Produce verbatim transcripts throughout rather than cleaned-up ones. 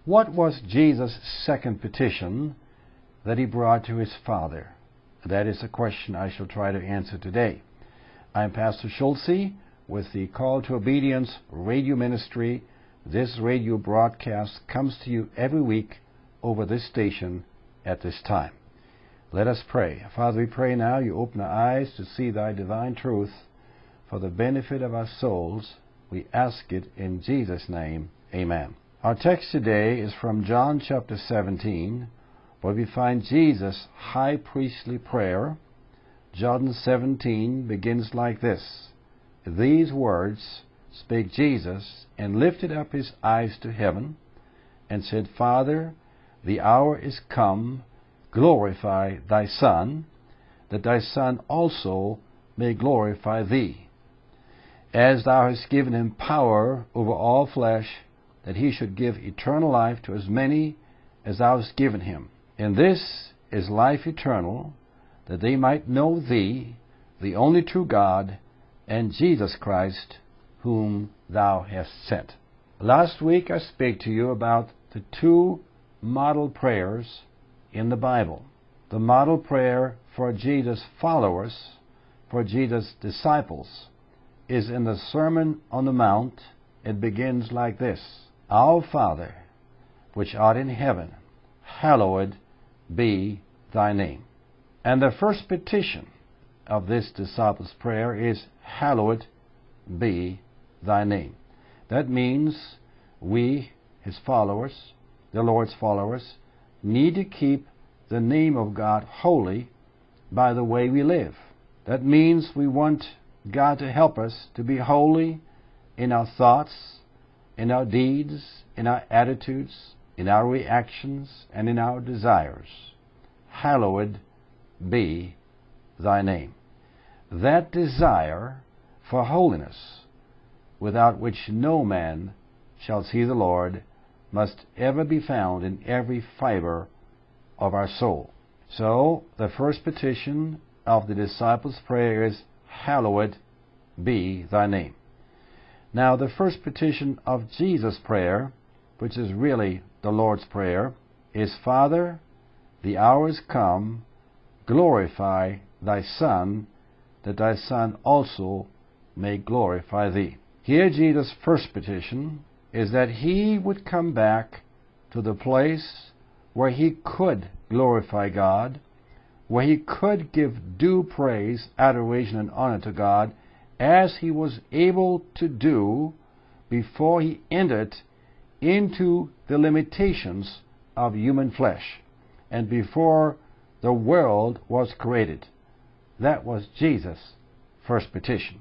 What was Jesus' second petition that he brought to his Father? That is a question I shall try to answer today. I'm Pastor Schulze with the Call to Obedience radio ministry. This radio broadcast comes to you every week over this station at this time. Let us pray. Father, we pray now you open our eyes to see thy divine truth for the benefit of our souls. We ask it in Jesus' name. Amen. Our text today is from John chapter seventeen, where we find Jesus' high priestly prayer. John seventeen begins like this. These words spake Jesus, and lifted up his eyes to heaven, and said, Father, the hour is come, glorify thy Son, that thy Son also may glorify thee, as thou hast given him power over all flesh, that he should give eternal life to as many as thou hast given him. And this is life eternal, that they might know thee, the only true God, and Jesus Christ, whom thou hast sent. Last week I spake to you about the two model prayers in the Bible. The model prayer for Jesus' followers, for Jesus' disciples, is in the Sermon on the Mount. It begins like this. Our Father, which art in heaven, hallowed be thy name. And the first petition of this disciples' prayer is, hallowed be thy name. That means we, his followers, the Lord's followers, need to keep the name of God holy by the way we live. That means we want God to help us to be holy in our thoughts, in our deeds, in our attitudes, in our reactions, and in our desires. Hallowed be thy name. That desire for holiness, without which no man shall see the Lord, must ever be found in every fiber of our soul. So, the first petition of the disciples' prayer is, hallowed be thy name. Now, the first petition of Jesus' prayer, which is really the Lord's Prayer, is, Father, the hour is come, glorify thy Son, that thy Son also may glorify thee. Here Jesus' first petition is that he would come back to the place where he could glorify God, where he could give due praise, adoration, and honor to God, as he was able to do before he entered into the limitations of human flesh and before the world was created. That was Jesus' first petition.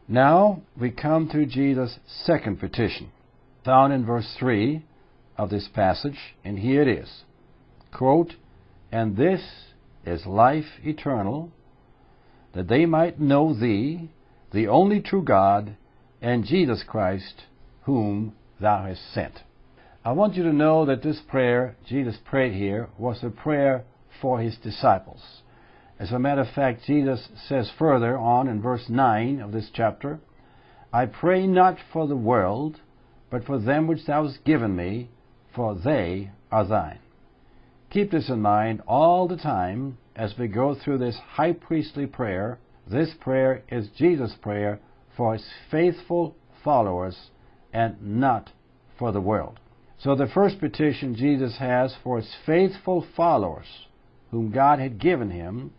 Now we come to Jesus' second petition, found in verse three of this passage, and here it is. Quote, and this is life eternal, that they might know thee, the only true God, and Jesus Christ, whom thou hast sent. I want you to know that this prayer Jesus prayed here was a prayer for his disciples. As a matter of fact, Jesus says further on in verse nine of this chapter, I pray not for the world, but for them which thou hast given me, for they are thine. Keep this in mind all the time as we go through this high priestly prayer. This prayer is Jesus' prayer for his faithful followers and not for the world. So the first petition Jesus has for his faithful followers, whom God had given him,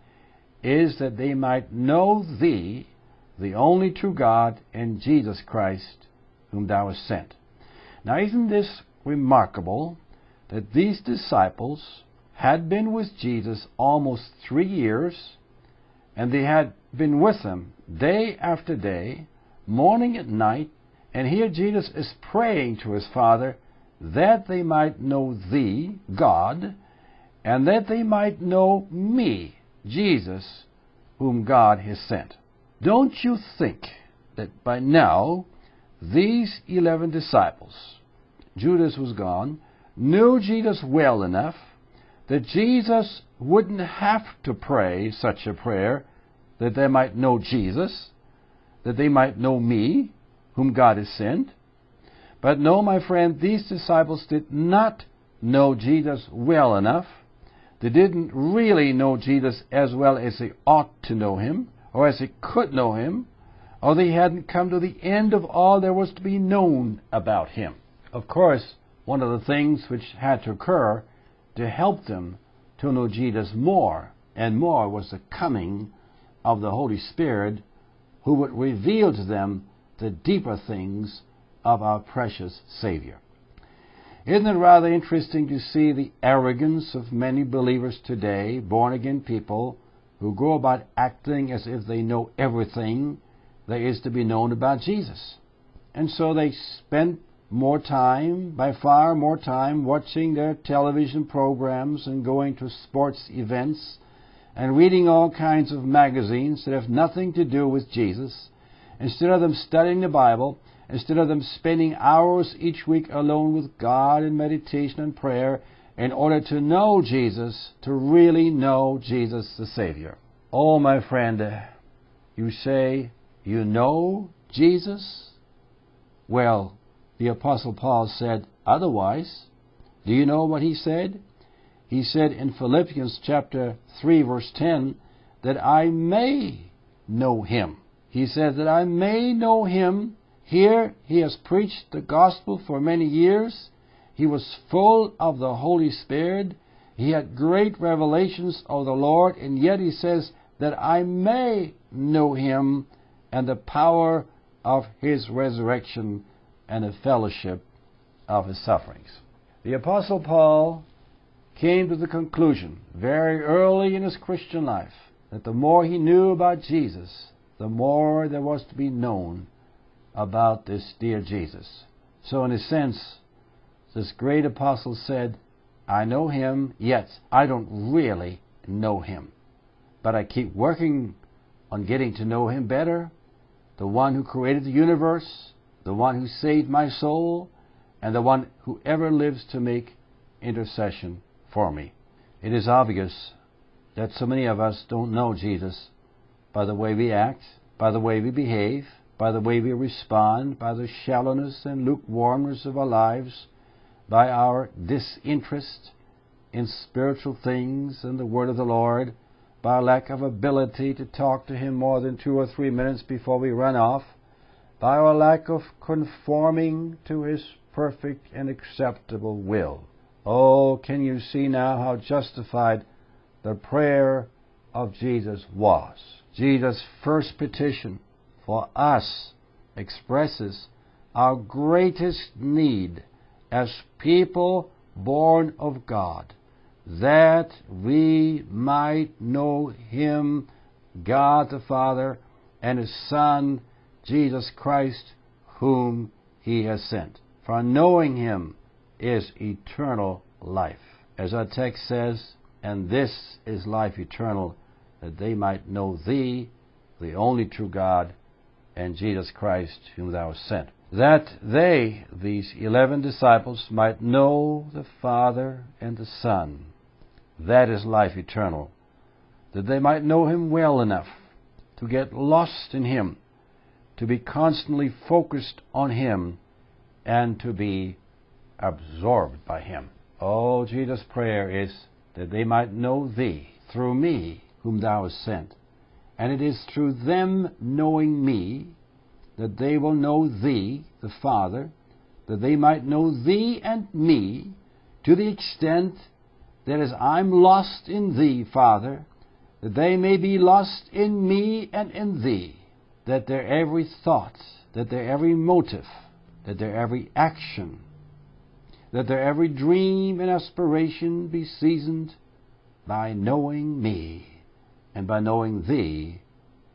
is that they might know thee, the only true God, and Jesus Christ, whom thou hast sent. Now, isn't this remarkable that these disciples had been with Jesus almost three years, and they had been with him day after day, morning and night, and here Jesus is praying to his Father that they might know thee, God, and that they might know me, Jesus, whom God has sent. Don't you think that by now these eleven disciples, Judas was gone, knew Jesus well enough that Jesus wouldn't have to pray such a prayer that they might know Jesus, that they might know me, whom God has sent? But no, my friend, these disciples did not know Jesus well enough. They didn't really know Jesus as well as they ought to know him, or as they could know him, or they hadn't come to the end of all there was to be known about him. Of course, one of the things which had to occur to help them to know Jesus more and more was the coming of the Holy Spirit, who would reveal to them the deeper things of our precious Savior. Isn't it rather interesting to see the arrogance of many believers today, born-again people, who go about acting as if they know everything there is to be known about Jesus? And so they spend more time, by far more time, watching their television programs and going to sports events and reading all kinds of magazines that have nothing to do with Jesus, instead of them studying the Bible, instead of them spending hours each week alone with God in meditation and prayer in order to know Jesus, to really know Jesus the Savior. Oh, my friend, you say you know Jesus? Well, the Apostle Paul said otherwise. Do you know what he said? He said in Philippians chapter three, verse ten, that I may know him. He says that I may know him. Here he has preached the gospel for many years. He was full of the Holy Spirit. He had great revelations of the Lord, and yet he says that I may know him and the power of his resurrection and the fellowship of his sufferings. The Apostle Paul came to the conclusion very early in his Christian life that the more he knew about Jesus, the more there was to be known about this dear Jesus. So in a sense, this great apostle said, I know him, yet I don't really know him. But I keep working on getting to know him better, the one who created the universe, the one who saved my soul, and the one who ever lives to make intercession for me. It is obvious that so many of us don't know Jesus by the way we act, by the way we behave, by the way we respond, by the shallowness and lukewarmness of our lives, by our disinterest in spiritual things and the Word of the Lord, by our lack of ability to talk to Him more than two or three minutes before we run off, by our lack of conforming to His perfect and acceptable will. Oh, can you see now how justified the prayer of Jesus was? Jesus' first petition for us expresses our greatest need as people born of God, that we might know Him, God the Father, and His Son, Jesus Christ, whom He has sent. For knowing Him is eternal life. As our text says, and this is life eternal, that they might know Thee, the only true God, and Jesus Christ, whom Thou hast sent. That they, these eleven disciples, might know the Father and the Son. That is life eternal. That they might know Him well enough to get lost in Him, to be constantly focused on Him, and to be absorbed by Him. Oh, Jesus' prayer is that they might know Thee through me, whom Thou hast sent. And it is through them knowing me that they will know Thee, the Father, that they might know Thee and me to the extent that as I'm lost in Thee, Father, that they may be lost in me and in Thee, that their every thought, that their every motive, that their every action, that their every dream and aspiration be seasoned by knowing me and by knowing Thee,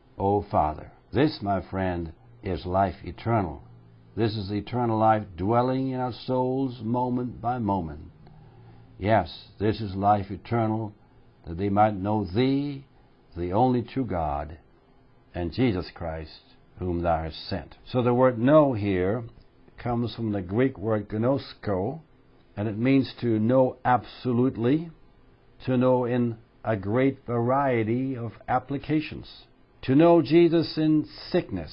O Father. This, my friend, is life eternal. This is eternal life dwelling in our souls moment by moment. Yes, this is life eternal, that they might know Thee, the only true God, and Jesus Christ, whom Thou hast sent. So the word know here comes from the Greek word gnosko, and it means to know absolutely, to know in a great variety of applications. To know Jesus in sickness,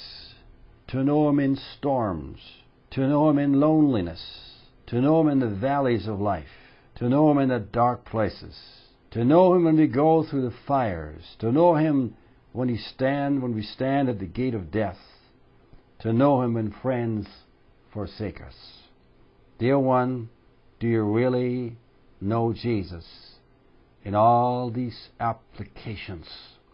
to know Him in storms, to know Him in loneliness, to know Him in the valleys of life, to know Him in the dark places, to know Him when we go through the fires, to know Him when He stand, when we stand at the gate of death, to know Him when friends forsake us. Dear one, do you really know Jesus in all these applications?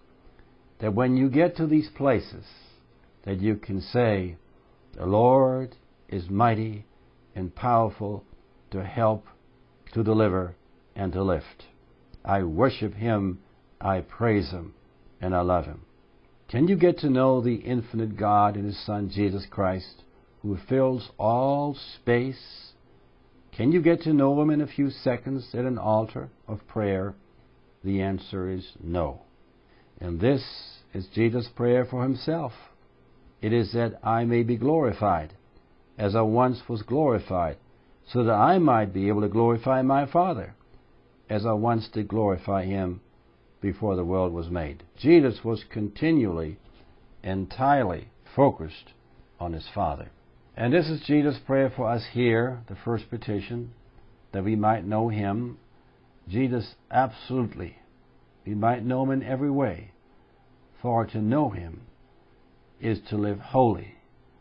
That when you get to these places, that you can say, the Lord is mighty and powerful to help, to deliver, and to lift. I worship Him, I praise Him, and I love Him. Can you get to know the infinite God in His Son, Jesus Christ, who fills all space? Can you get to know Him in a few seconds at an altar of prayer? The answer is no. And this is Jesus' prayer for Himself. It is that I may be glorified, as I once was glorified, so that I might be able to glorify my Father, as I once did glorify Him before the world was made. Jesus was continually, entirely focused on His Father. And this is Jesus' prayer for us here, the first petition, that we might know Him. Jesus absolutely, we might know Him in every way. For to know Him is to live holy.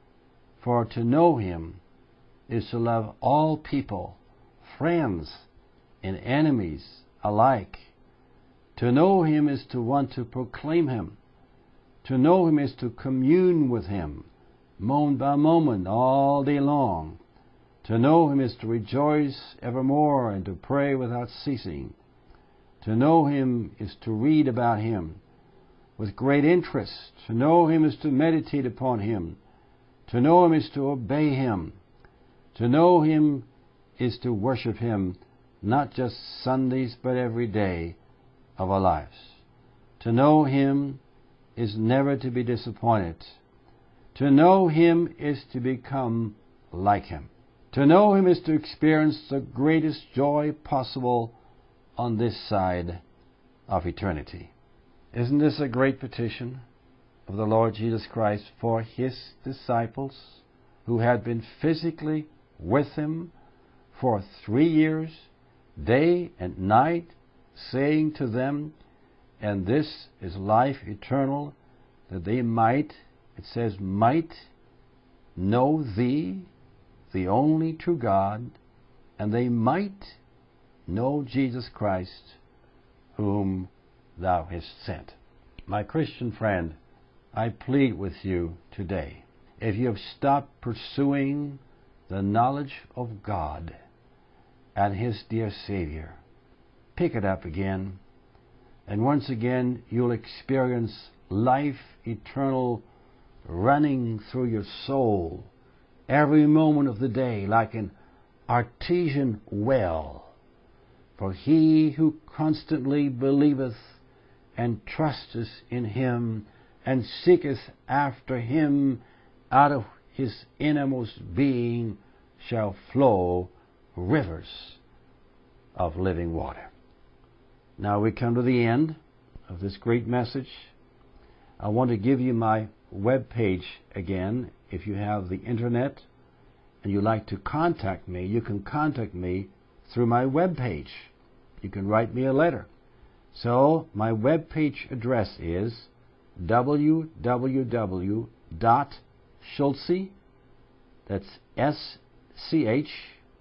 For to know Him is to love all people, friends and enemies alike. To know Him is to want to proclaim Him. To know Him is to commune with Him, moment by moment, all day long. To know Him is to rejoice evermore and to pray without ceasing. To know Him is to read about Him with great interest. To know Him is to meditate upon Him. To know Him is to obey Him. To know Him is to worship Him, not just Sundays, but every day of our lives. To know Him is never to be disappointed. To know Him is to become like Him. To know Him is to experience the greatest joy possible on this side of eternity. Isn't this a great petition of the Lord Jesus Christ for His disciples who had been physically with Him for three years, day and night, saying to them, and this is life eternal, that they might, it says, might know Thee, the only true God, and they might know Jesus Christ, whom Thou hast sent. My Christian friend, I plead with you today, if you have stopped pursuing the knowledge of God and His dear Savior, pick it up again, and once again you'll experience life eternal running through your soul every moment of the day like an artesian well. For he who constantly believeth and trusteth in Him and seeketh after Him, out of his innermost being shall flow rivers of living water. Now we come to the end of this great message. I want to give you my web page again. If you have the internet and you like to contact me, you can contact me through my web page. You can write me a letter. So my web page address is w w w dot schulze, that's S C H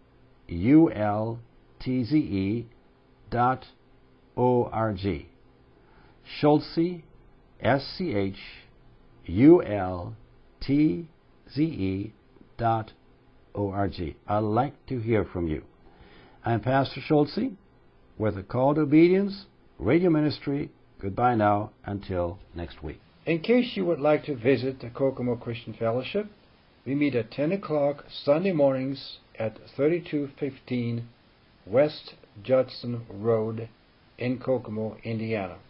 U L T Z E dot O R G. Schulze, S C H U L T Z E dot O R G. I'd like to hear from you. I'm Pastor Schulze with a call to obedience, radio ministry. Goodbye now until next week. In case you would like to visit the Kokomo Christian Fellowship, we meet at ten o'clock Sunday mornings at thirty-two fifteen West Judson Road in Kokomo, Indiana.